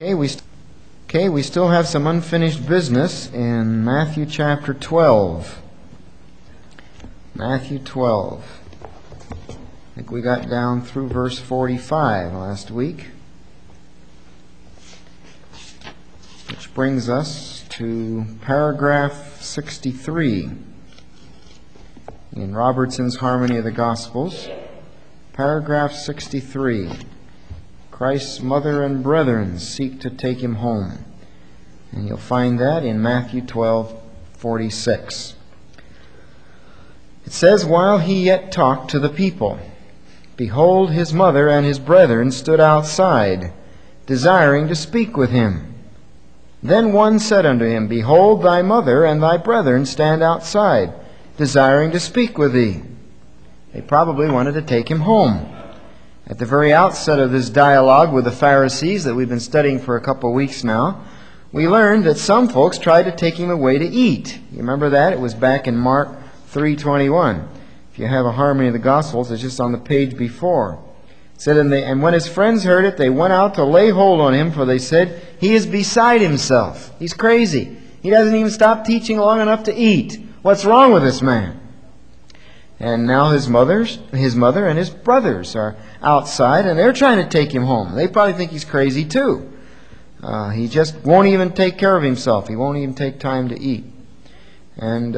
We still have some unfinished business in Matthew chapter 12. Matthew 12. I think we got down through verse 45 last week, which brings us to paragraph 63 in Robertson's Harmony of the Gospels. Paragraph 63. Christ's mother and brethren seek to take him home. And you'll find that in Matthew 12:46. It says, "While he yet talked to the people, behold, his mother and his brethren stood outside, desiring to speak with him. Then one said unto him, Behold, thy mother and thy brethren stand outside, desiring to speak with thee." They probably wanted to take him home. At the very outset of this dialogue with the Pharisees that we've been studying for a couple of weeks now, we learned that some folks tried to take him away to eat. You remember that? It was back in Mark 3:21. If you have a Harmony of the Gospels, it's just on the page before. It said, and when his friends heard it, they went out to lay hold on him, for they said, "He is beside himself. He's crazy. He doesn't even stop teaching long enough to eat. What's wrong with this man?" And now his mother and his brothers are outside, and they're trying to take him home. They probably think he's crazy too. He just won't even take care of himself. He won't even take time to eat. And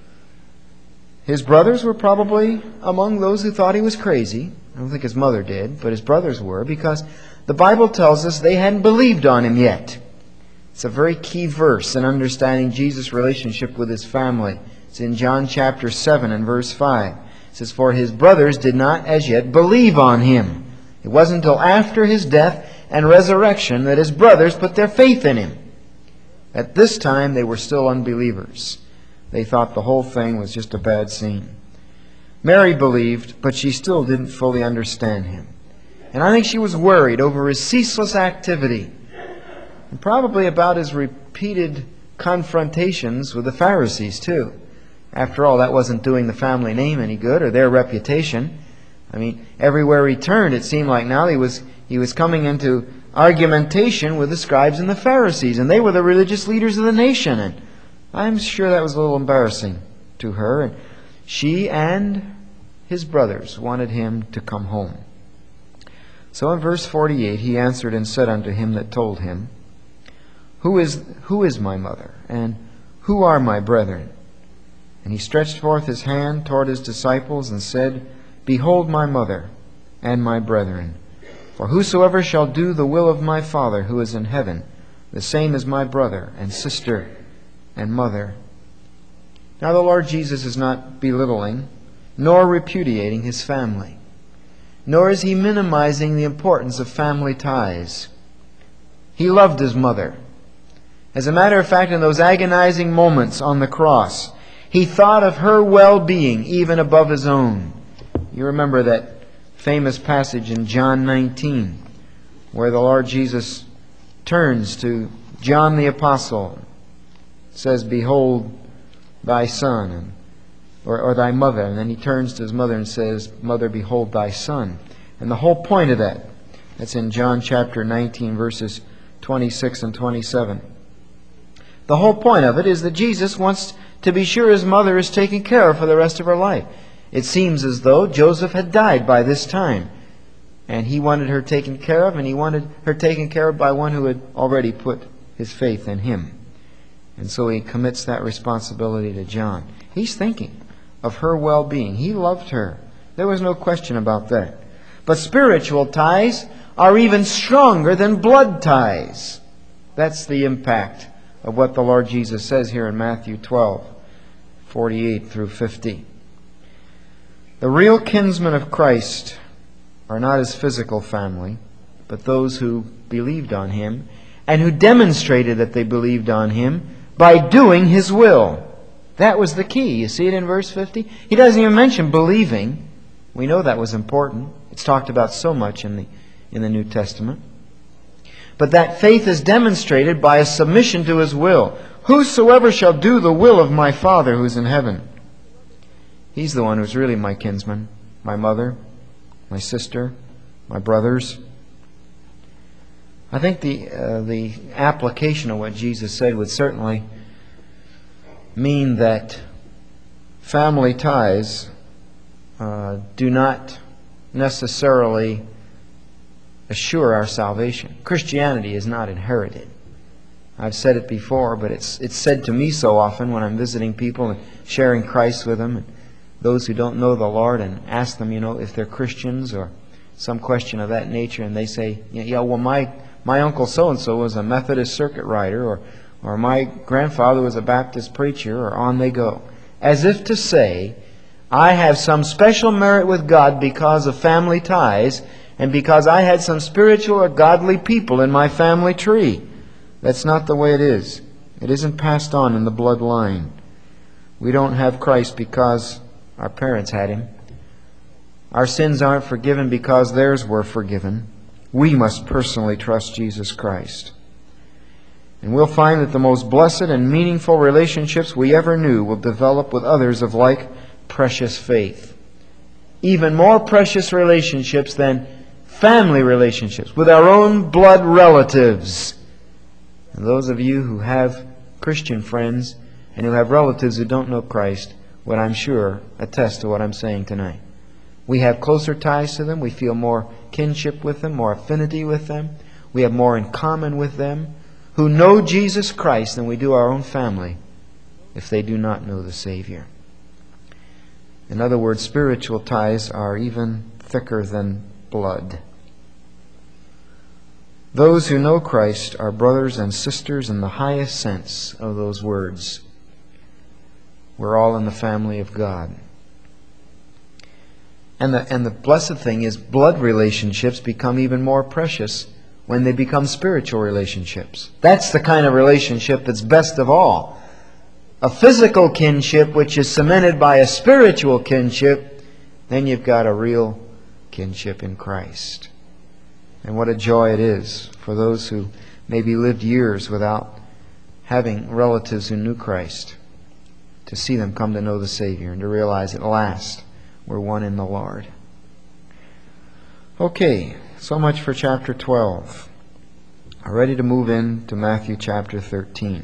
his brothers were probably among those who thought he was crazy. I don't think his mother did, but his brothers were, because the Bible tells us they hadn't believed on him yet. It's a very key verse in understanding Jesus' relationship with his family. It's in John chapter 7 and verse 5. It says, "For his brothers did not as yet believe on him." It wasn't until after his death and resurrection that his brothers put their faith in him. At this time, they were still unbelievers. They thought the whole thing was just a bad scene. Mary believed, but she still didn't fully understand him. And I think she was worried over his ceaseless activity, and probably about his repeated confrontations with the Pharisees too. After all, that wasn't doing the family name any good, or their reputation. I mean, everywhere he turned, it seemed like now he was coming into argumentation with the scribes and the Pharisees, and they were the religious leaders of the nation. And I'm sure that was a little embarrassing to her. And she and his brothers wanted him to come home. So in verse 48, he answered and said unto him that told him, Who is my mother, and who are my brethren? And he stretched forth his hand toward his disciples and said, Behold my mother and my brethren. For whosoever shall do the will of my Father who is in heaven, the same is my brother and sister and mother. Now the Lord Jesus is not belittling nor repudiating his family, nor is he minimizing the importance of family ties. He loved his mother. As a matter of fact, in those agonizing moments on the cross, he thought of her well-being even above his own. You remember that famous passage in John 19, where the Lord Jesus turns to John the Apostle, says, Behold thy son, or thy mother. And then he turns to his mother and says, Mother, behold thy son. And the whole point of that's in John chapter 19, verses 26 and 27. The whole point of it is that Jesus wants to be sure his mother is taken care of for the rest of her life. It seems as though Joseph had died by this time, and he wanted her taken care of, and he wanted her taken care of by one who had already put his faith in him. And so he commits that responsibility to John. He's thinking of her well-being. He loved her. There was no question about that. But spiritual ties are even stronger than blood ties. That's the impact of what the Lord Jesus says here in Matthew 12:48 through 50. The real kinsmen of Christ are not his physical family, but those who believed on him and who demonstrated that they believed on him by doing his will. That was the key. You see it in verse 50? He doesn't even mention believing. We know that was important. It's talked about so much in the New Testament. But that faith is demonstrated by a submission to his will. Whosoever shall do the will of my Father who is in heaven. He's the one who's really my kinsman, my mother, my sister, my brothers. I think the application of what Jesus said would certainly mean that family ties do not necessarily assure our salvation. Christianity is not inherited. I've said it before, but it's said to me so often when I'm visiting people and sharing Christ with them, and those who don't know the Lord, and ask them, if they're Christians or some question of that nature, and they say, well, my uncle so-and-so was a Methodist circuit rider, or my grandfather was a Baptist preacher, or on they go. As if to say, I have some special merit with God because of family ties, and because I had some spiritual or godly people in my family tree. That's not the way it is. It isn't passed on in the bloodline. We don't have Christ because our parents had Him. Our sins aren't forgiven because theirs were forgiven. We must personally trust Jesus Christ. And we'll find that the most blessed and meaningful relationships we ever knew will develop with others of like precious faith. Even more precious relationships than family relationships with our own blood relatives. And those of you who have Christian friends and who have relatives who don't know Christ would, I'm sure, attest to what I'm saying tonight. We have closer ties to them. We feel more kinship with them, more affinity with them. We have more in common with them who know Jesus Christ than we do our own family if they do not know the Savior. In other words, spiritual ties are even thicker than blood. Those who know Christ are brothers and sisters in the highest sense of those words. We're all in the family of God. And the blessed thing is, blood relationships become even more precious when they become spiritual relationships. That's the kind of relationship that's best of all. A physical kinship which is cemented by a spiritual kinship, then you've got a real kinship in Christ. And what a joy it is for those who maybe lived years without having relatives who knew Christ, to see them come to know the Savior and to realize at last we're one in the Lord. Okay, so much for chapter 12. We're ready to move into Matthew chapter 13,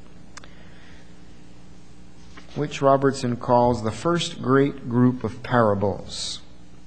which Robertson calls the first great group of parables.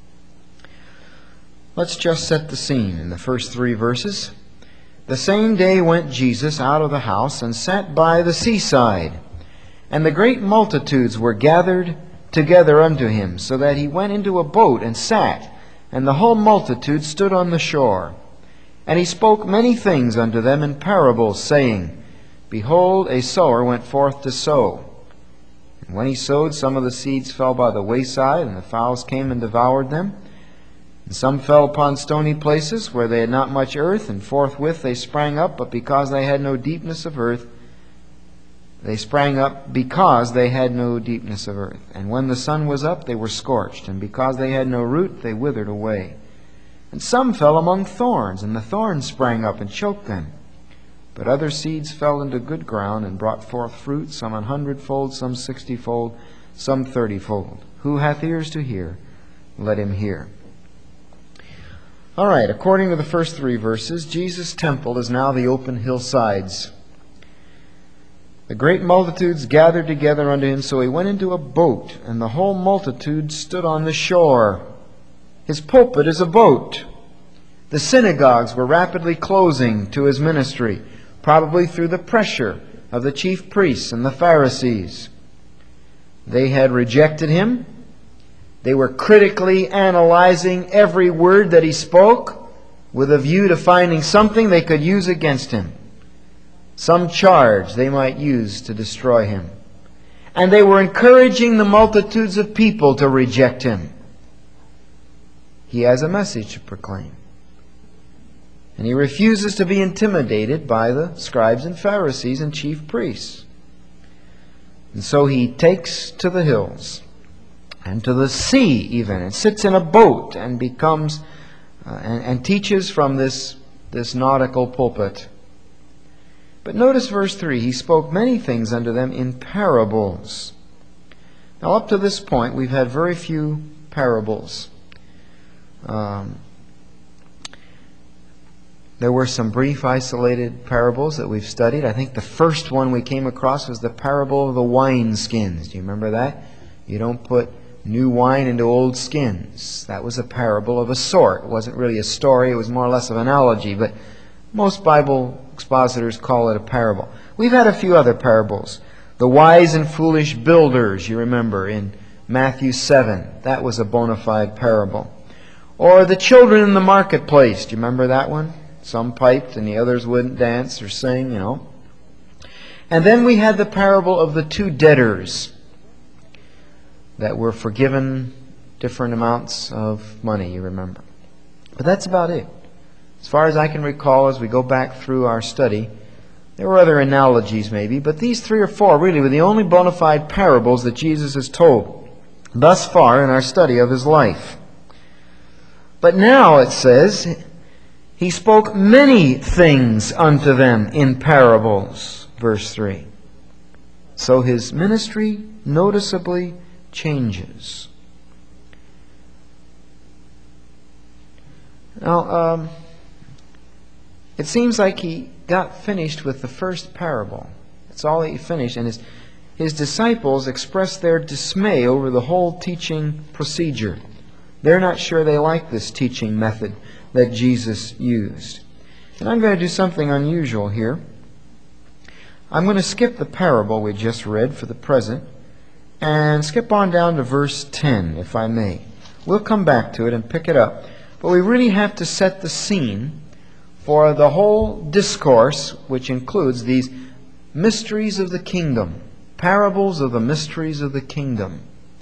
Let's just set the scene in the first 3 verses. The same day went Jesus out of the house and sat by the seaside, and the great multitudes were gathered together unto him, so that he went into a boat and sat, and the whole multitude stood on the shore. And he spoke many things unto them in parables, saying, Behold, a sower went forth to sow. And when he sowed, some of the seeds fell by the wayside, and the fowls came and devoured them. And some fell upon stony places, where they had not much earth, and forthwith they sprang up, but because they had no deepness of earth, And when the sun was up, they were scorched, and because they had no root, they withered away. And some fell among thorns, and the thorns sprang up and choked them. But other seeds fell into good ground, and brought forth fruit, some 100-fold, some 60-fold, some 30-fold. Who hath ears to hear, let him hear. All right, according to the first 3 verses, Jesus' temple is now the open hillsides. The great multitudes gathered together unto him, so he went into a boat, and the whole multitude stood on the shore. His pulpit is a boat. The synagogues were rapidly closing to his ministry, probably through the pressure of the chief priests and the Pharisees. They had rejected him. They were critically analyzing every word that he spoke with a view to finding something they could use against him, some charge they might use to destroy him. And they were encouraging the multitudes of people to reject him. He has a message to proclaim. And he refuses to be intimidated by the scribes and Pharisees and chief priests. And so he takes to the hills and to the sea even, and sits in a boat and becomes and teaches from this nautical pulpit. But notice verse 3, he spoke many things unto them in parables. Now up to this point we've had very few parables. There were some brief isolated parables that we've studied. I think the first one we came across was the parable of the wineskins. Do you remember that? You don't put new wine into old skins. That was a parable of a sort. It wasn't really a story. It was more or less of an analogy. But most Bible expositors call it a parable. We've had a few other parables. The wise and foolish builders, you remember, in Matthew 7. That was a bona fide parable. Or the children in the marketplace. Do you remember that one? Some piped and the others wouldn't dance or sing, you know. And then we had the parable of the two debtors that were forgiven different amounts of money, you remember. But that's about it. As far as I can recall, as we go back through our study, there were other analogies maybe, but these 3 or 4 really were the only bona fide parables that Jesus has told thus far in our study of His life. But now it says, He spoke many things unto them in parables, verse 3. So His ministry noticeably changes. Now, it seems like He got finished with the first parable. That's all He finished. And His disciples expressed their dismay over the whole teaching procedure. They're not sure they like this teaching method that Jesus used. And I'm going to do something unusual here. I'm going to skip the parable we just read for the present and skip on down to verse 10, if I may. We'll come back to it and pick it up. But we really have to set the scene for the whole discourse, which includes these mysteries of the kingdom, parables of the mysteries of the kingdom.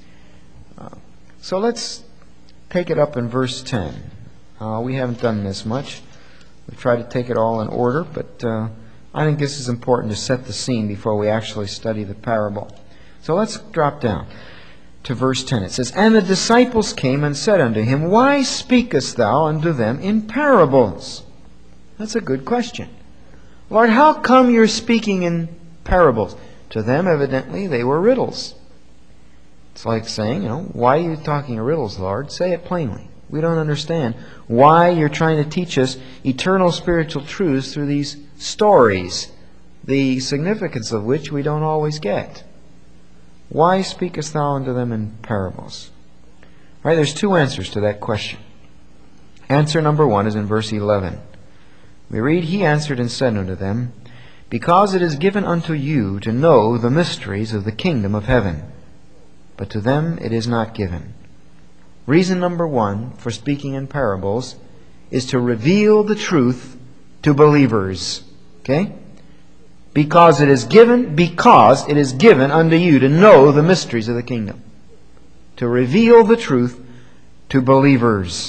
So let's take it up in verse 10. We haven't done this much. We've tried to take it all in order, but I think this is important to set the scene before we actually study the parable. So let's drop down to verse 10. It says, And the disciples came and said unto Him, Why speakest Thou unto them in parables? That's a good question. Lord, how come you're speaking in parables? To them, evidently, they were riddles. It's like saying, why are you talking riddles, Lord? Say it plainly. We don't understand why you're trying to teach us eternal spiritual truths through these stories, the significance of which we don't always get. Why speakest Thou unto them in parables? All right, there's 2 answers to that question. Answer number 1 is in verse 11. We read, He answered and said unto them, Because it is given unto you to know the mysteries of the kingdom of heaven, but to them it is not given. Reason number 1 for speaking in parables is to reveal the truth to believers. Okay? Because it is given unto you to know the mysteries of the kingdom. To reveal the truth to believers.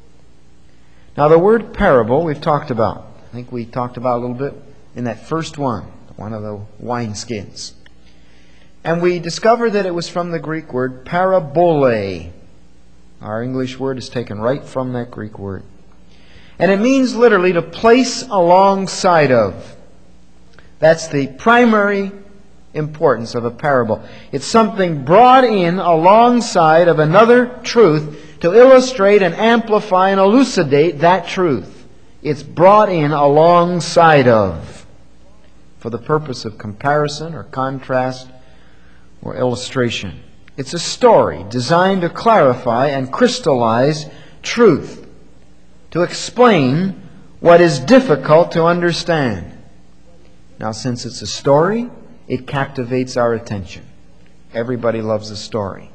Now the word parable we've talked about. I think we talked about a little bit in that first one of the wineskins. And we discovered that it was from the Greek word parabole. Our English word is taken right from that Greek word. And it means literally to place alongside of. That's the primary importance of a parable. It's something brought in alongside of another truth to illustrate and amplify and elucidate that truth. It's brought in alongside of for the purpose of comparison or contrast or illustration. It's a story designed to clarify and crystallize truth, to explain what is difficult to understand. Now, since it's a story, it captivates our attention. Everybody loves a story.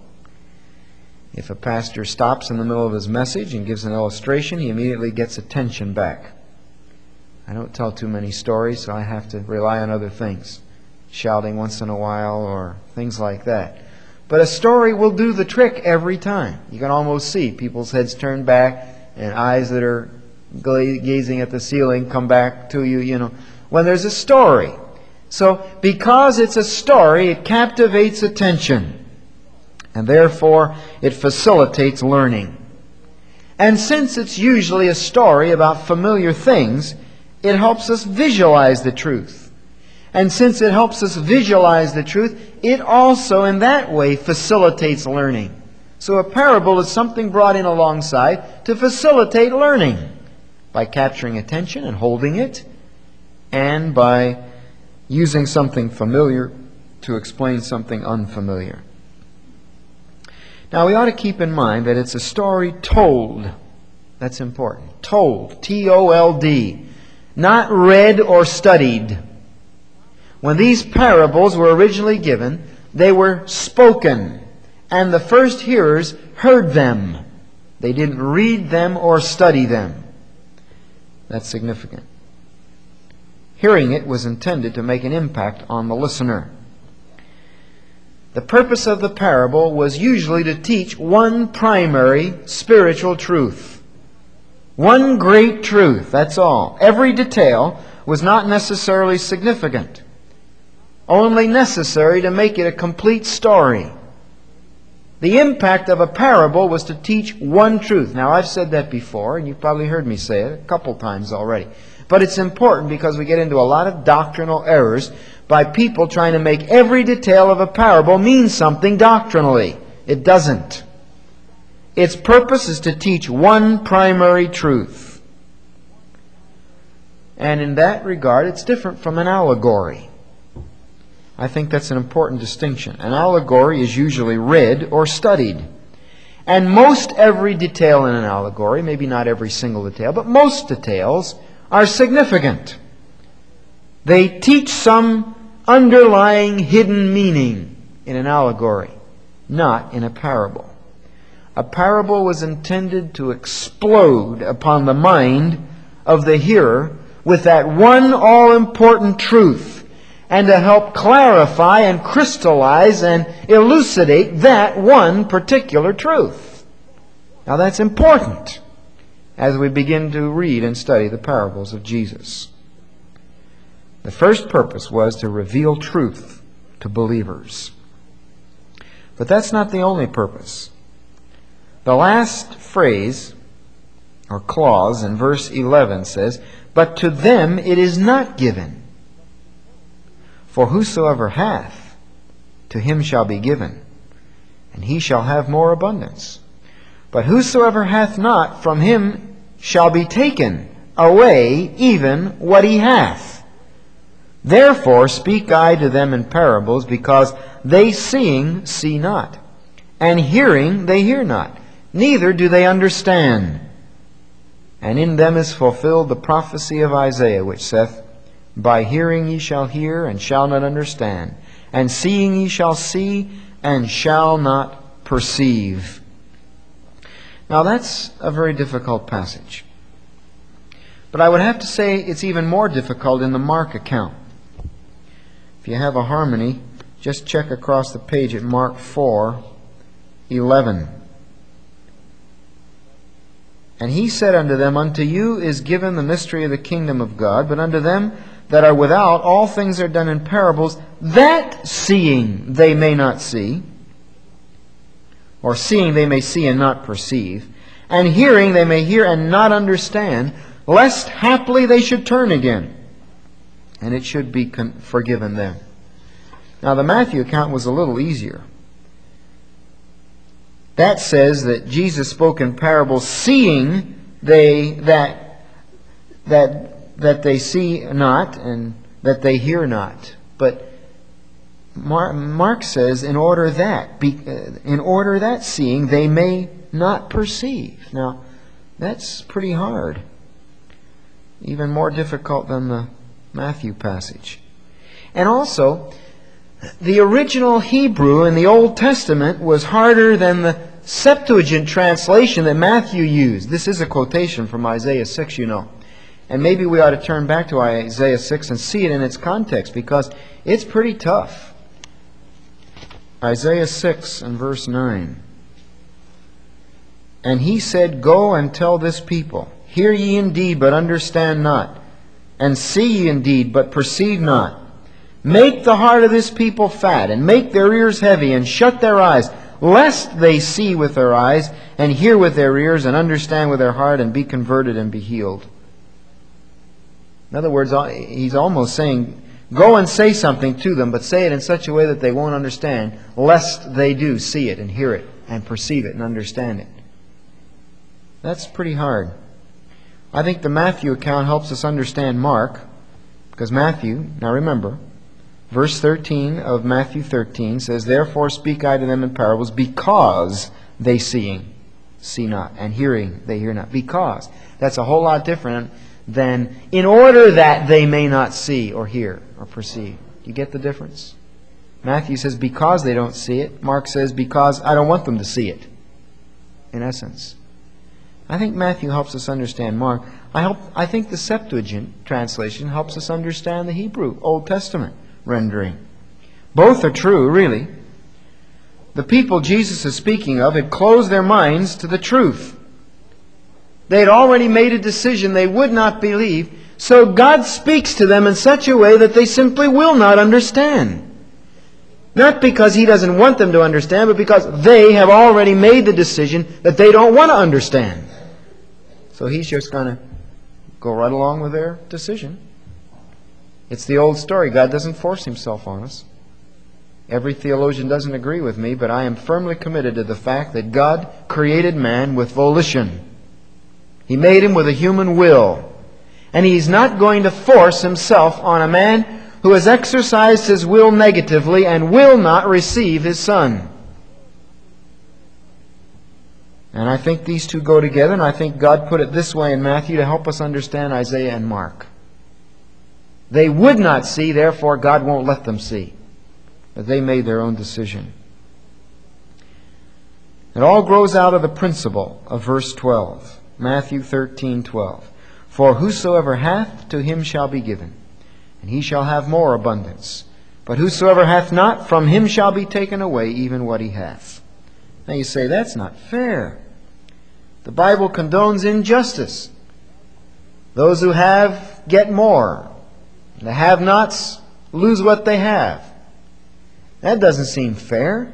If a pastor stops in the middle of his message and gives an illustration, he immediately gets attention back. I don't tell too many stories, so I have to rely on other things. Shouting once in a while or things like that. But a story will do the trick every time. You can almost see people's heads turn back and eyes that are gazing at the ceiling come back to you, when there's a story. So, because it's a story, it captivates attention. And therefore, it facilitates learning. And since it's usually a story about familiar things, it helps us visualize the truth. And since it helps us visualize the truth, it also in that way facilitates learning. So a parable is something brought in alongside to facilitate learning. by capturing attention and holding it, and by using something familiar to explain something unfamiliar. Now, we ought to keep in mind that it's a story told. That's important. Told. T-O-L-D. Not read or studied. When these parables were originally given, they were spoken, and the first hearers heard them. They didn't read them or study them. That's significant. Hearing it was intended to make an impact on the listener. The purpose of the parable was usually to teach one primary spiritual truth. One great truth, that's all. Every detail was not necessarily significant, only necessary to make it a complete story. The impact of a parable was to teach one truth. Now, I've said that before, and you've probably heard me say it a couple times already. But it's important because we get into a lot of doctrinal errors by people trying to make every detail of a parable mean something doctrinally. It doesn't. Its purpose is to teach one primary truth. And in that regard, it's different from an allegory. I think that's an important distinction. An allegory is usually read or studied. And most every detail in an allegory, maybe not every single detail, but most details are significant. They teach some underlying hidden meaning in an allegory, not in a parable. A parable was intended to explode upon the mind of the hearer with that one all-important truth, and to help clarify and crystallize and elucidate that one particular truth. Now that's important as we begin to read and study the parables of Jesus. The first purpose was to reveal truth to believers. But that's not the only purpose. The last phrase, or clause, in verse 11 says, "But to them it is not given. For whosoever hath, to him shall be given, and he shall have more abundance. But whosoever hath not, from him shall be taken away even what he hath. Therefore speak I to them in parables, because they seeing see not, and hearing they hear not, neither do they understand. And in them is fulfilled the prophecy of Isaiah, which saith, By hearing ye shall hear, and shall not understand, and seeing ye shall see, and shall not perceive." Now that's a very difficult passage. But I would have to say it's even more difficult in the Mark account. If you have a harmony, just check across the page at Mark 4:11. "And he said unto them, Unto you is given the mystery of the kingdom of God, but unto them that are without, all things are done in parables, that seeing they may not see," or seeing they may see and not perceive, "and hearing they may hear and not understand, lest haply they should turn again, and it should be forgiven them." Now the Matthew account was a little easier. That says that Jesus spoke in parables, seeing they that they see not, and that they hear not. But Mark says, in order that seeing they may not perceive. Now, that's pretty hard. Even more difficult than the Matthew passage. And also, the original Hebrew in the Old Testament was harder than the Septuagint translation that Matthew used. This is a quotation from Isaiah 6, you know. And maybe we ought to turn back to Isaiah 6 and see it in its context, because it's pretty tough. Isaiah 6 and verse 9. "And he said, Go and tell this people, Hear ye indeed, but understand not, and see ye indeed, but perceive not. Make the heart of this people fat, and make their ears heavy, and shut their eyes, lest they see with their eyes, and hear with their ears, and understand with their heart, and be converted and be healed." In other words, he's almost saying, go and say something to them, but say it in such a way that they won't understand, lest they do see it and hear it and perceive it and understand it. That's pretty hard. I think the Matthew account helps us understand Mark, because Matthew, now remember, verse 13 of Matthew 13 says, "Therefore speak I to them in parables, because they seeing see not, and hearing they hear not." Because. That's a whole lot different than in order that they may not see or hear or perceive. You get the difference? Matthew says because they don't see it. Mark says because I don't want them to see it. In essence. I think Matthew helps us understand Mark. I think the Septuagint translation helps us understand the Hebrew Old Testament rendering. Both are true, really. The people Jesus is speaking of had closed their minds to the truth. They had already made a decision they would not believe, so God speaks to them in such a way that they simply will not understand. Not because He doesn't want them to understand, but because they have already made the decision that they don't want to understand. So He's just going to go right along with their decision. It's the old story. God doesn't force Himself on us. Every theologian doesn't agree with me, but I am firmly committed to the fact that God created man with volition. He made him with a human will. And He's not going to force Himself on a man who has exercised his will negatively and will not receive His Son. And I think these two go together, and I think God put it this way in Matthew to help us understand Isaiah and Mark. They would not see, therefore God won't let them see. But they made their own decision. It all grows out of the principle of verse 12. Matthew 13:12. "For whosoever hath, to him shall be given, and he shall have more abundance. But whosoever hath not, from him shall be taken away even what he hath." Now you say, that's not fair. The Bible condones injustice. Those who have get more. The have-nots lose what they have. That doesn't seem fair.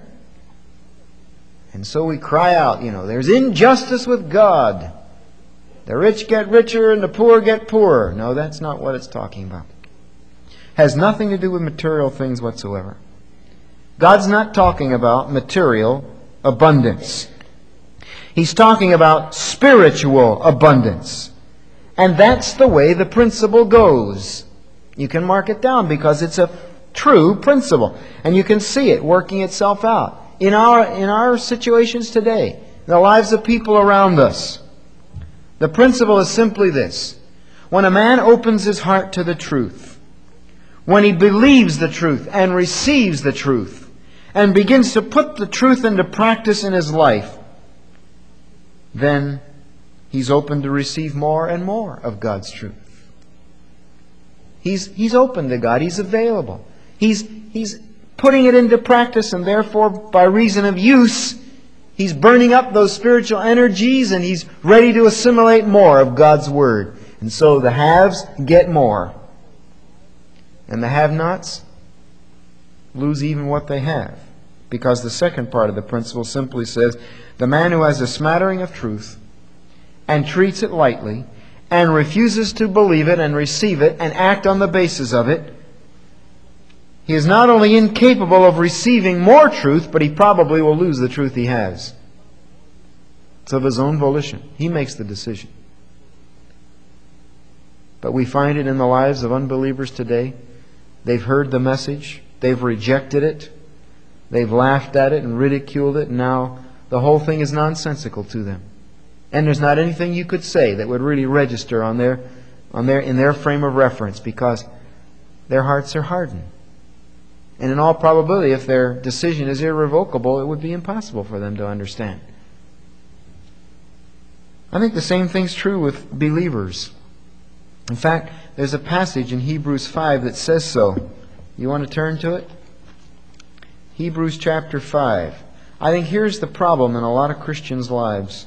And so we cry out, there's injustice with God. The rich get richer and the poor get poorer. No, that's not what it's talking about. Has nothing to do with material things whatsoever. God's not talking about material abundance. He's talking about spiritual abundance. And that's the way the principle goes. You can mark it down because it's a true principle. And you can see it working itself out in our situations today, in the lives of people around us. The principle is simply this. When a man opens his heart to the truth, when he believes the truth and receives the truth, and begins to put the truth into practice in his life, then he's open to receive more and more of God's truth. He's open to God. He's available. He's putting it into practice, and therefore, by reason of use, he's burning up those spiritual energies, and he's ready to assimilate more of God's Word. And so the haves get more. And the have-nots lose even what they have. Because the second part of the principle simply says, the man who has a smattering of truth and treats it lightly and refuses to believe it and receive it and act on the basis of it, he is not only incapable of receiving more truth, but he probably will lose the truth he has. It's of his own volition. He makes the decision. But we find it in the lives of unbelievers today. They've heard the message. They've rejected it. They've laughed at it and ridiculed it. And now the whole thing is nonsensical to them. And there's not anything you could say that would really register in their frame of reference, because their hearts are hardened. And in all probability, if their decision is irrevocable, it would be impossible for them to understand. I think the same thing's true with believers. In fact, there's a passage in Hebrews 5 that says so. You want to turn to it? Hebrews chapter 5. I think here's the problem in a lot of Christians' lives.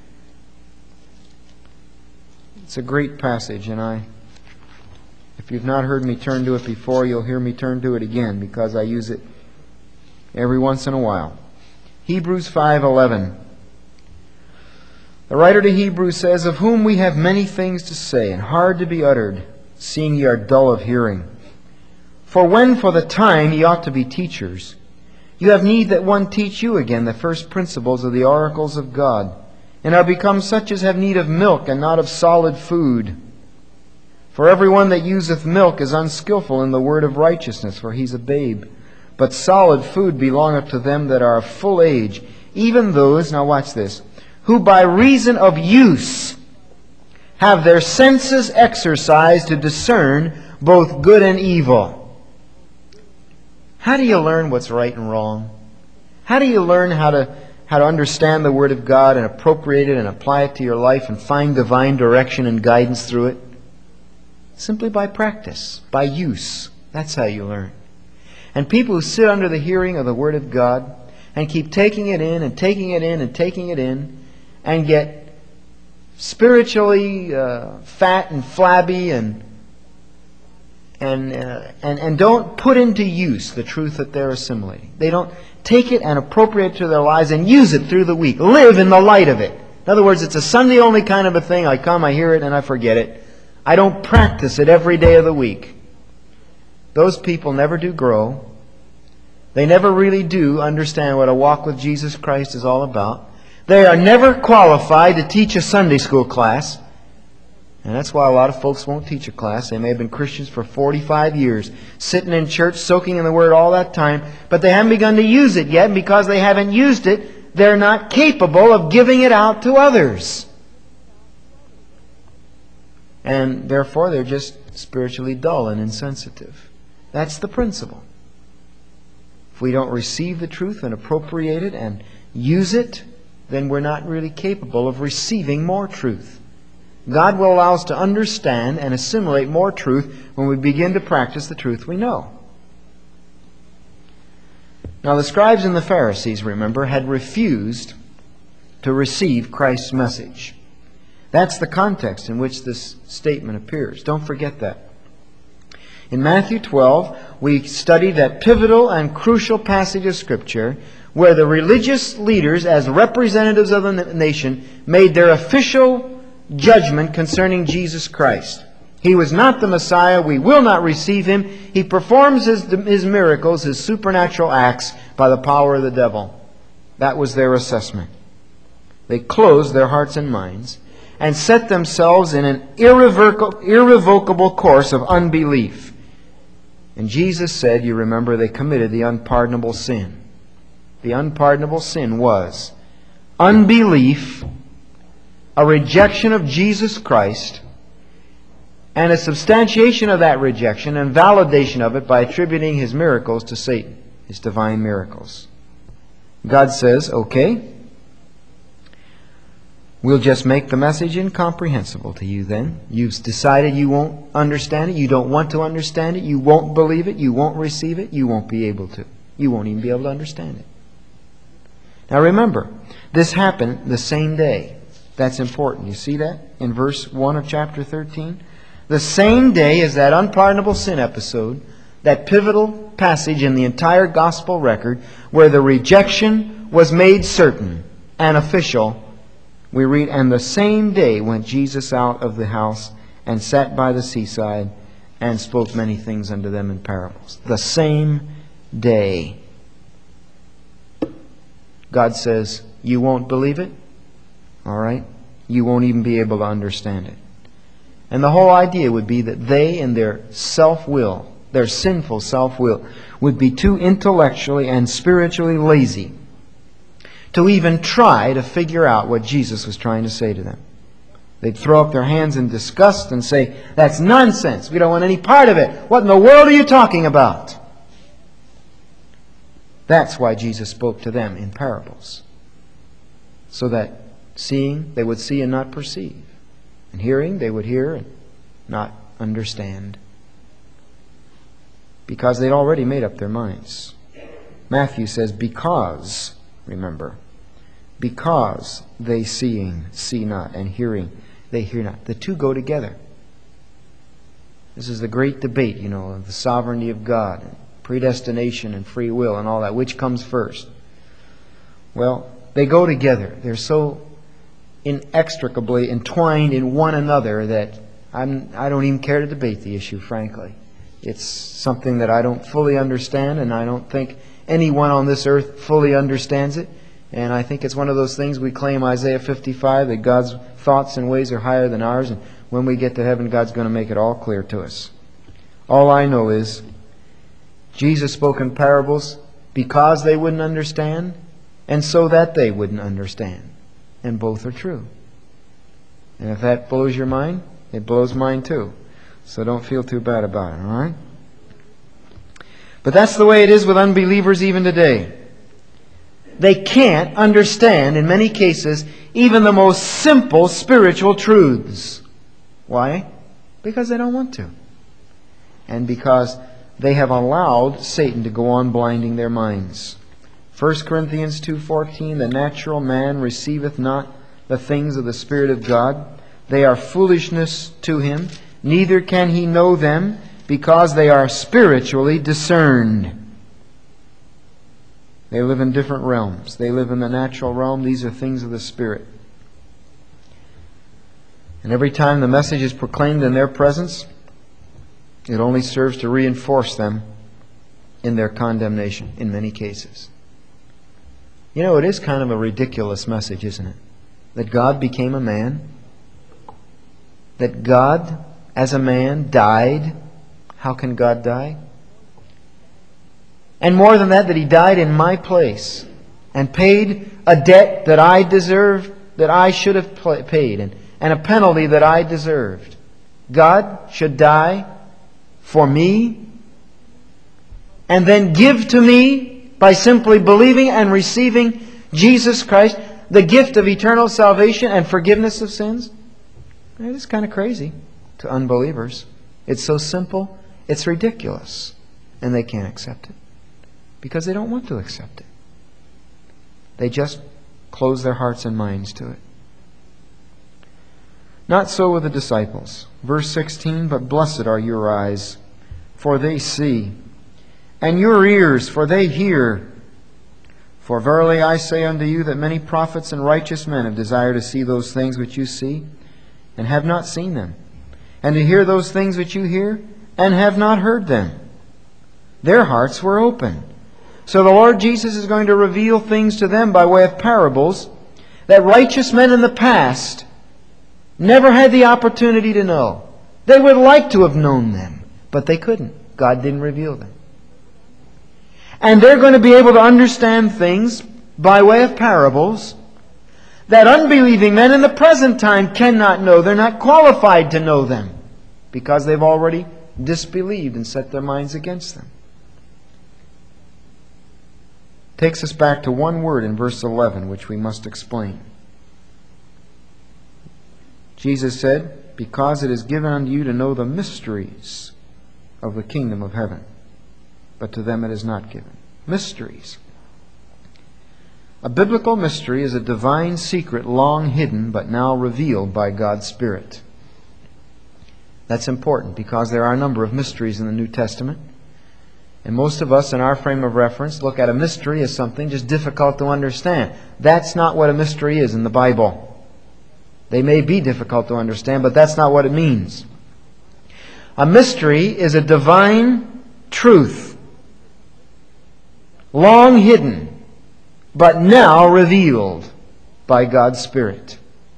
It's a great passage, and if you've not heard me turn to it before, you'll hear me turn to it again, because I use it every once in a while. Hebrews 5:11. The writer to Hebrews says, "Of whom we have many things to say, and hard to be uttered, seeing ye are dull of hearing. For when for the time ye ought to be teachers, you have need that one teach you again the first principles of the oracles of God, and are become such as have need of milk and not of solid food. For everyone that useth milk is unskillful in the word of righteousness, for he is a babe. But solid food belongeth to them that are of full age, even those," now watch this, "who by reason of use have their senses exercised to discern both good and evil." How do you learn what's right and wrong? How do you learn how to understand the Word of God and appropriate it and apply it to your life and find divine direction and guidance through it? Simply by practice, by use. That's how you learn. And people who sit under the hearing of the Word of God and keep taking it in and taking it in and taking it in and get spiritually fat and flabby and don't put into use the truth that they're assimilating. They don't take it and appropriate it to their lives and use it through the week. Live in the light of it. In other words, it's a Sunday only kind of a thing. I come, I hear it, and I forget it. I don't practice it every day of the week. Those people never do grow. They never really do understand what a walk with Jesus Christ is all about. They are never qualified to teach a Sunday school class. And that's why a lot of folks won't teach a class. They may have been Christians for 45 years, sitting in church, soaking in the Word all that time, but they haven't begun to use it yet. And because they haven't used it, they're not capable of giving it out to others. And therefore, they're just spiritually dull and insensitive. That's the principle. If we don't receive the truth and appropriate it and use it, then we're not really capable of receiving more truth. God will allow us to understand and assimilate more truth when we begin to practice the truth we know. Now, the scribes and the Pharisees, remember, had refused to receive Christ's message. That's the context in which this statement appears. Don't forget that. In Matthew 12, we studied that pivotal and crucial passage of Scripture where the religious leaders, as representatives of the nation, made their official judgment concerning Jesus Christ. He was not the Messiah. We will not receive Him. He performs His miracles, His supernatural acts, by the power of the devil. That was their assessment. They closed their hearts and minds and set themselves in an irrevocable course of unbelief. And Jesus said, you remember, they committed the unpardonable sin. The unpardonable sin was unbelief, a rejection of Jesus Christ, and a substantiation of that rejection and validation of it by attributing His miracles to Satan, His divine miracles. God says, okay, we'll just make the message incomprehensible to you then. You've decided you won't understand it. You don't want to understand it. You won't believe it. You won't receive it. You won't be able to. You won't even be able to understand it. Now remember, this happened the same day. That's important. You see that in verse 1 of chapter 13? The same day as that unpardonable sin episode, that pivotal passage in the entire gospel record where the rejection was made certain and official, we read, and the same day went Jesus out of the house and sat by the seaside and spoke many things unto them in parables. The same day. God says, you won't believe it? All right? You won't even be able to understand it. And the whole idea would be that they, in their self-will, their sinful self-will, would be too intellectually and spiritually lazy to even try to figure out what Jesus was trying to say to them. They'd throw up their hands in disgust and say, that's nonsense. We don't want any part of it. What in the world are you talking about? That's why Jesus spoke to them in parables. So that seeing, they would see and not perceive. And hearing, they would hear and not understand. Because they'd already made up their minds. Matthew says, because, remember, because they seeing see not, and hearing they hear not. The two go together. This is the great debate, of the sovereignty of God, and predestination and free will and all that. Which comes first? Well, they go together. They're so inextricably entwined in one another that I don't even care to debate the issue, frankly. It's something that I don't fully understand, and I don't think anyone on this earth fully understands it. And I think it's one of those things we claim Isaiah 55, that God's thoughts and ways are higher than ours, and when we get to heaven, God's going to make it all clear to us. All I know is Jesus spoke in parables because they wouldn't understand, and so that they wouldn't understand. And both are true. And if that blows your mind, it blows mine too. So don't feel too bad about it, all right? But that's the way it is with unbelievers even today. They can't understand, in many cases, even the most simple spiritual truths. Why? Because they don't want to. And because they have allowed Satan to go on blinding their minds. 1 Corinthians 2:14, the natural man receiveth not the things of the Spirit of God. They are foolishness to him, neither can he know them, because they are spiritually discerned. They live in different realms. They live in the natural realm. These are things of the Spirit. And every time the message is proclaimed in their presence, it only serves to reinforce them in their condemnation in many cases. You know, it is kind of a ridiculous message, isn't it? That God became a man. That God, as a man, died. How can God die? And more than that, that He died in my place and paid a debt that I deserved, that I should have paid, and a penalty that I deserved. God should die for me and then give to me, by simply believing and receiving Jesus Christ, the gift of eternal salvation and forgiveness of sins. It is kind of crazy to unbelievers. It's so simple, it's ridiculous, and they can't accept it because they don't want to accept it. They just close their hearts and minds to it. Not so with the disciples. Verse 16, but blessed are your eyes, for they see, and your ears, for they hear. For verily I say unto you that many prophets and righteous men have desired to see those things which you see, and have not seen them, and to hear those things which you hear, and have not heard them. Their hearts were open. So the Lord Jesus is going to reveal things to them by way of parables that righteous men in the past never had the opportunity to know. They would like to have known them, but they couldn't. God didn't reveal them. And they're going to be able to understand things by way of parables that unbelieving men in the present time cannot know. They're not qualified to know them because they've already disbelieved and set their minds against them. Takes us back to one word in verse 11, which we must explain. Jesus said, because it is given unto you to know the mysteries of the kingdom of heaven, but to them it is not given. Mysteries. A biblical mystery is a divine secret long hidden but now revealed by God's Spirit. That's important because there are a number of mysteries in the New Testament. And most of us in our frame of reference look at a mystery as something just difficult to understand. That's not what a mystery is in the Bible. They may be difficult to understand, but that's not what it means. A mystery is a divine truth, long hidden, but now revealed by God's Spirit.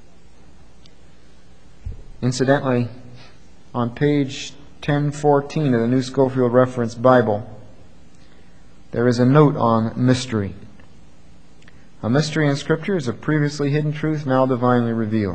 Incidentally, on page 1014 of the New Scofield Reference Bible, there is a note on mystery. A mystery in Scripture is a previously hidden truth now divinely revealed.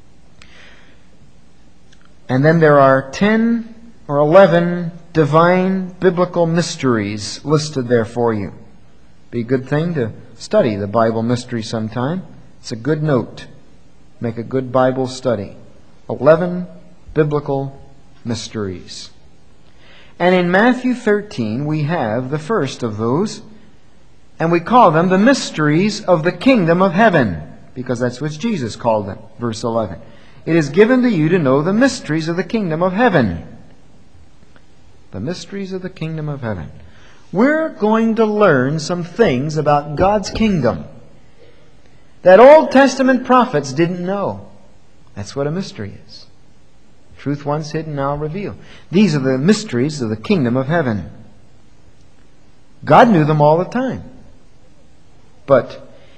And then there are 10 or 11 divine biblical mysteries listed there for you. Be a good thing to study the Bible mystery sometime. It's a good note. Make a good Bible study. 11 biblical mysteries. And in Matthew 13 we have the first of those, and we call them the mysteries of the kingdom of heaven, because that's what Jesus called them. Verse 11. It is given to you to know the mysteries of the kingdom of heaven. The mysteries of the kingdom of heaven. We're going to learn some things about God's kingdom that Old Testament prophets didn't know. That's what a mystery is. Truth once hidden, now revealed. These are the mysteries of the kingdom of heaven. God knew them all the time. But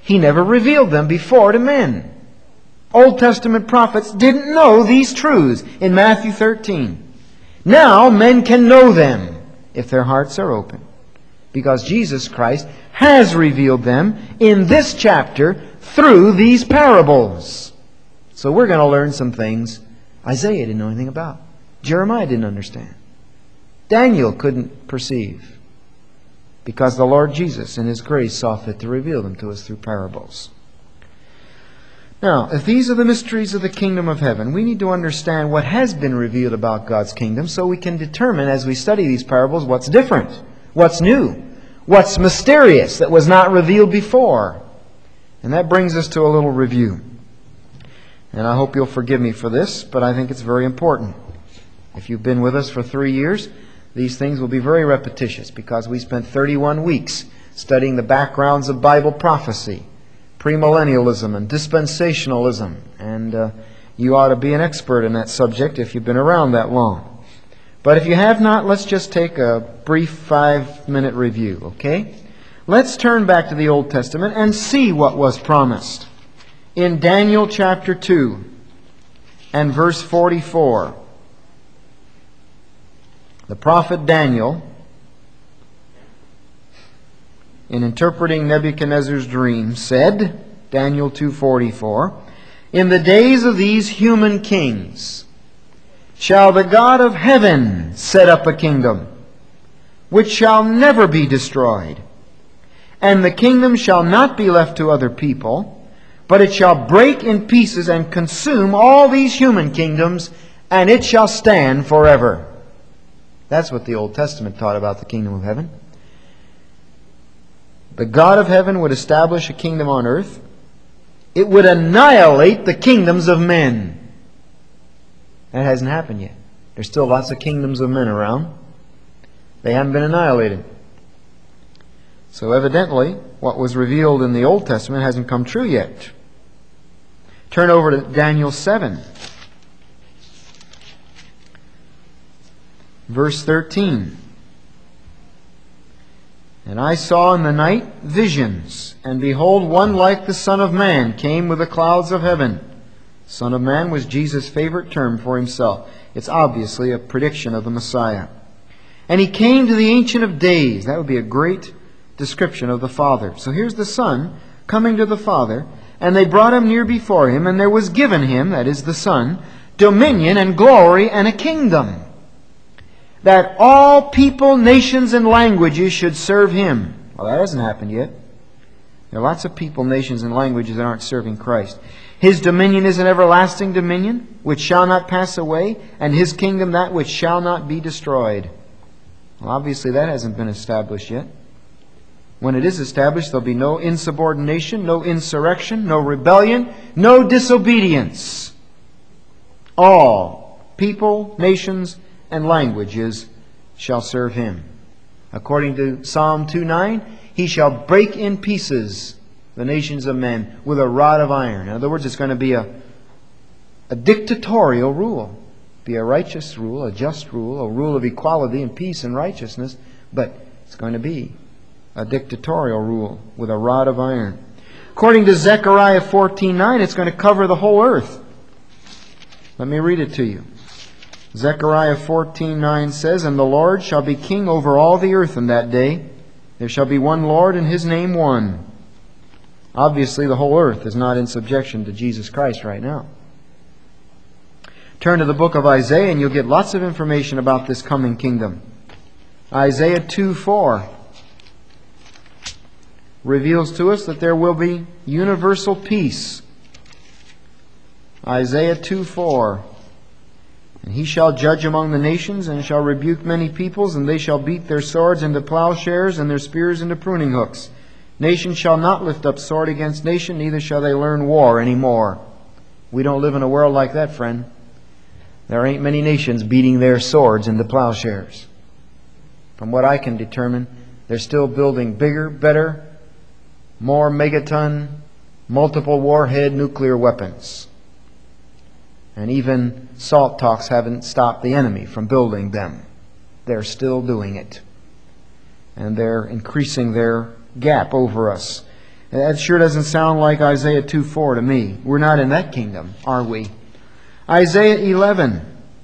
He never revealed them before to men. Old Testament prophets didn't know these truths in Matthew 13. Now men can know them if their hearts are open, because Jesus Christ has revealed them in this chapter through these parables. So we're going to learn some things Isaiah didn't know anything about. Jeremiah didn't understand. Daniel couldn't perceive, because the Lord Jesus in His grace saw fit to reveal them to us through parables. Now, if these are the mysteries of the kingdom of heaven, we need to understand what has been revealed about God's kingdom so we can determine as we study these parables what's different, what's new, what's mysterious that was not revealed before. And that brings us to a little review. And I hope you'll forgive me for this, but I think it's very important. If you've been with us for 3 years, these things will be very repetitious because we spent 31 weeks studying the backgrounds of Bible prophecy, premillennialism and dispensationalism. And you ought to be an expert in that subject if you've been around that long. But if you have not, let's just take a brief 5-minute review, okay? Let's turn back to the Old Testament and see what was promised. In Daniel chapter 2 and verse 44, the prophet Daniel, in interpreting Nebuchadnezzar's dream, said, Daniel 2:44, "In the days of these human kings shall the God of heaven set up a kingdom, which shall never be destroyed. And the kingdom shall not be left to other people, but it shall break in pieces and consume all these human kingdoms, and it shall stand forever." That's what the Old Testament taught about the kingdom of heaven. The God of heaven would establish a kingdom on earth. It would annihilate the kingdoms of men. That hasn't happened yet. There's still lots of kingdoms of men around. They haven't been annihilated. So evidently, what was revealed in the Old Testament hasn't come true yet. Turn over to Daniel 7. Verse 13. "And I saw in the night visions, and behold, one like the Son of Man came with the clouds of heaven." Son of Man was Jesus' favorite term for Himself. It's obviously a prediction of the Messiah. "And He came to the Ancient of Days." That would be a great description of the Father. So here's the Son coming to the Father, and they brought Him near before Him, and there was given Him, that is the Son, dominion and glory and a kingdom, that all people, nations, and languages should serve Him. Well, that hasn't happened yet. There are lots of people, nations, and languages that aren't serving Christ. "His dominion is an everlasting dominion, which shall not pass away, and His kingdom that which shall not be destroyed." Well, obviously that hasn't been established yet. When it is established, there'll be no insubordination, no insurrection, no rebellion, no disobedience. All people, nations, and languages shall serve Him. According to Psalm 2:9, He shall break in pieces the nations of men with a rod of iron. In other words, it's going to be a dictatorial rule. Be a righteous rule, a just rule, a rule of equality and peace and righteousness, but it's going to be a dictatorial rule with a rod of iron. According to Zechariah 14:9, it's going to cover the whole earth. Let me read it to you. Zechariah 14:9 says, "And the Lord shall be king over all the earth in that day. There shall be one Lord, and His name one." Obviously, the whole earth is not in subjection to Jesus Christ right now. Turn to the book of Isaiah, and you'll get lots of information about this coming kingdom. Isaiah 2:4 reveals to us that there will be universal peace. Isaiah 2:4. "And He shall judge among the nations, and shall rebuke many peoples, and they shall beat their swords into plowshares, and their spears into pruning hooks. Nation shall not lift up sword against nation, neither shall they learn war any more." We don't live in a world like that, friend. There ain't many nations beating their swords into plowshares. From what I can determine, they're still building bigger, better, more megaton, multiple warhead nuclear weapons. And even salt talks haven't stopped the enemy from building them. They're still doing it. And they're increasing their gap over us. That sure doesn't sound like Isaiah 2:4 to me. We're not in that kingdom, are we? Isaiah 11.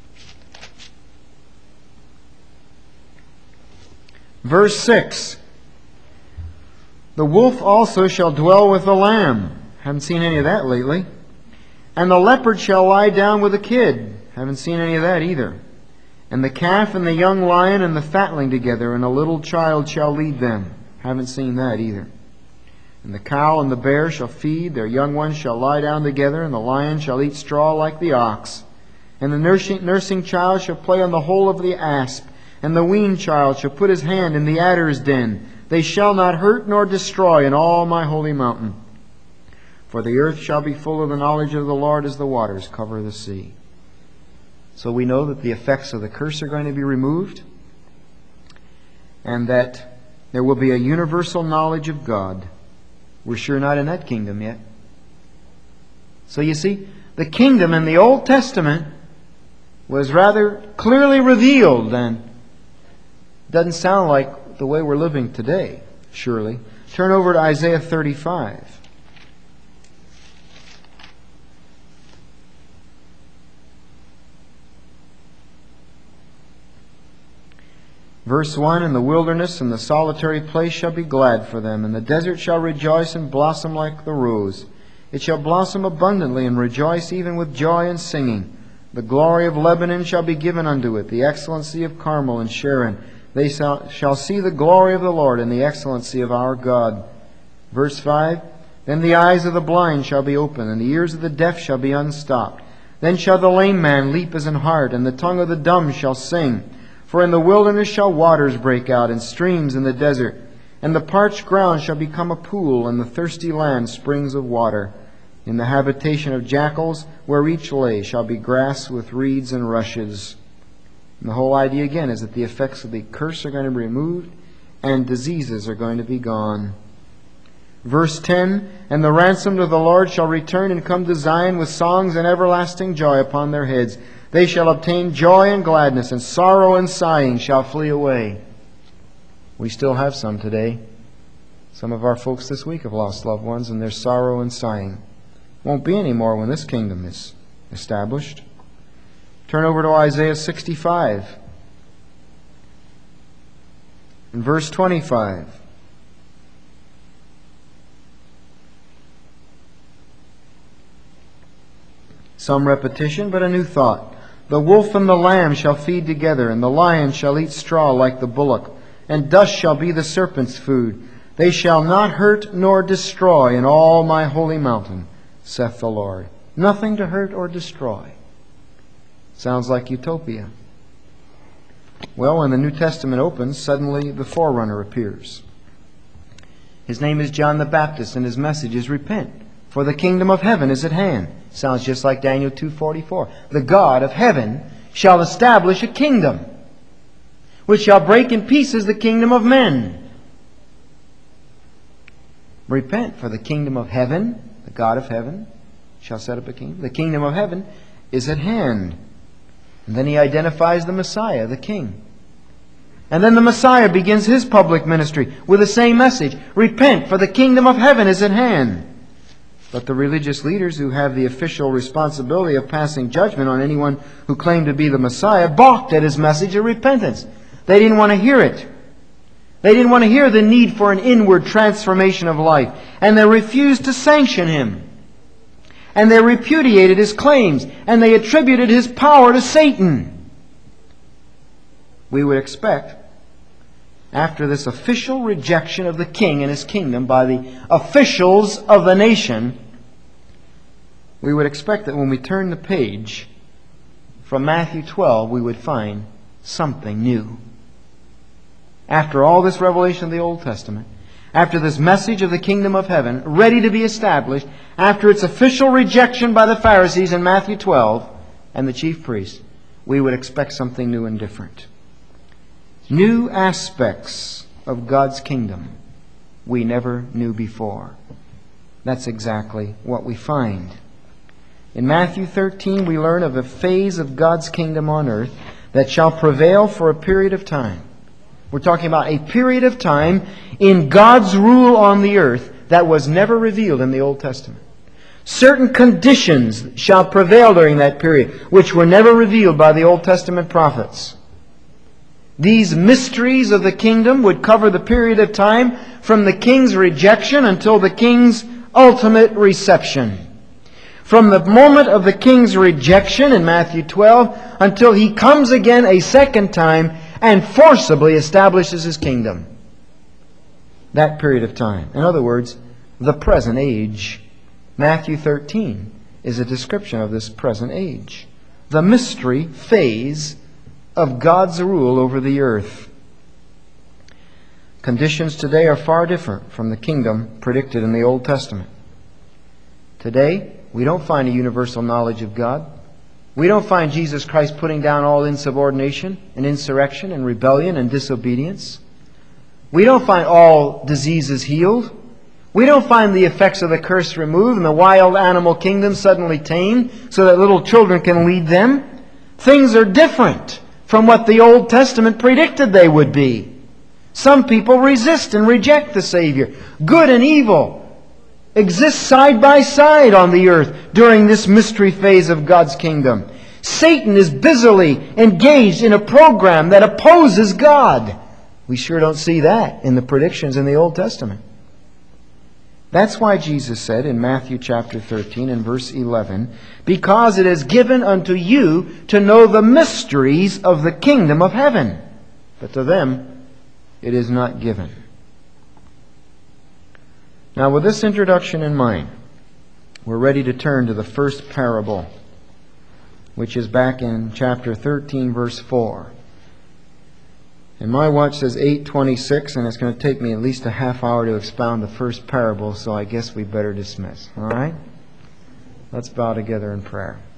Verse 6. The wolf also shall dwell with the lamb. Haven't seen any of that lately. And the leopard shall lie down with the kid. Haven't seen any of that either. And the calf and the young lion and the fatling together, and a little child shall lead them. Haven't seen that either. And the cow and the bear shall feed, their young ones shall lie down together, and the lion shall eat straw like the ox. And the nursing child shall play on the hole of the asp, and the weaned child shall put his hand in the adder's den. They shall not hurt nor destroy in all my holy mountain. For the earth shall be full of the knowledge of the Lord as the waters cover the sea. So we know that the effects of the curse are going to be removed, and that there will be a universal knowledge of God. We're sure not in that kingdom yet. So you see, the kingdom in the Old Testament was rather clearly revealed, and doesn't sound like the way we're living today, surely. Turn over to Isaiah 35. Verse 1, And the wilderness and the solitary place shall be glad for them, and the desert shall rejoice and blossom like the rose. It shall blossom abundantly and rejoice even with joy and singing. The glory of Lebanon shall be given unto it, the excellency of Carmel and Sharon. They shall see the glory of the Lord and the excellency of our God. Verse 5, Then the eyes of the blind shall be opened, and the ears of the deaf shall be unstopped. Then shall the lame man leap as an hart, and the tongue of the dumb shall sing. For in the wilderness shall waters break out, and streams in the desert. And the parched ground shall become a pool, and the thirsty land springs of water. In the habitation of jackals, where each lay, shall be grass with reeds and rushes. And the whole idea again is that the effects of the curse are going to be removed, and diseases are going to be gone. Verse 10, And the ransomed of the Lord shall return and come to Zion with songs and everlasting joy upon their heads. They shall obtain joy and gladness, and sorrow and sighing shall flee away. We still have some today. Some of our folks this week have lost loved ones, and there's sorrow and sighing. Won't be any more when this kingdom is established. Turn over to Isaiah 65. In verse 25. Some repetition, but a new thought. The wolf and the lamb shall feed together, and the lion shall eat straw like the bullock, and dust shall be the serpent's food. They shall not hurt nor destroy in all my holy mountain, saith the Lord. Nothing to hurt or destroy. Sounds like utopia. Well, when the New Testament opens, suddenly the forerunner appears. His name is John the Baptist, and his message is repent, for the kingdom of heaven is at hand. Sounds just like Daniel 2:44. The God of heaven shall establish a kingdom, which shall break in pieces the kingdom of men. Repent, for the kingdom of heaven, the God of heaven, shall set up a kingdom. The kingdom of heaven is at hand. And then he identifies the Messiah, the King. And then the Messiah begins his public ministry with the same message. Repent, for the kingdom of heaven is at hand. But the religious leaders who have the official responsibility of passing judgment on anyone who claimed to be the Messiah balked at his message of repentance. They didn't want to hear it. They didn't want to hear the need for an inward transformation of life. And they refused to sanction him. And they repudiated his claims. And they attributed his power to Satan. We would expect, after this official rejection of the king and his kingdom by the officials of the nation, we would expect that when we turn the page from Matthew 12, we would find something new. After all this revelation of the Old Testament, after this message of the kingdom of heaven ready to be established, after its official rejection by the Pharisees in Matthew 12 and the chief priests, we would expect something new and different. New aspects of God's kingdom we never knew before. That's exactly what we find. In Matthew 13, we learn of a phase of God's kingdom on earth that shall prevail for a period of time. We're talking about a period of time in God's rule on the earth that was never revealed in the Old Testament. Certain conditions shall prevail during that period, which were never revealed by the Old Testament prophets. These mysteries of the kingdom would cover the period of time from the king's rejection until the king's ultimate reception. From the moment of the king's rejection in Matthew 12 until he comes again a second time and forcibly establishes his kingdom. That period of time. In other words, the present age. Matthew 13 is a description of this present age. The mystery phase of God's rule over the earth. Conditions today are far different from the kingdom predicted in the Old Testament. Today, we don't find a universal knowledge of God. We don't find Jesus Christ putting down all insubordination and insurrection and rebellion and disobedience. We don't find all diseases healed. We don't find the effects of the curse removed and the wild animal kingdom suddenly tamed so that little children can lead them. Things are different from what the Old Testament predicted they would be. Some people resist and reject the Savior. Good and evil exist side by side on the earth during this mystery phase of God's kingdom. Satan is busily engaged in a program that opposes God. We sure don't see that in the predictions in the Old Testament. That's why Jesus said in Matthew chapter 13 and verse 11, "Because it is given unto you to know the mysteries of the kingdom of heaven, but to them it is not given." Now, with this introduction in mind, we're ready to turn to the first parable, which is back in chapter 13, verse 4. And my watch says 8:26, and it's going to take me at least a half hour to expound the first parable, so I guess we better dismiss. All right? Let's bow together in prayer.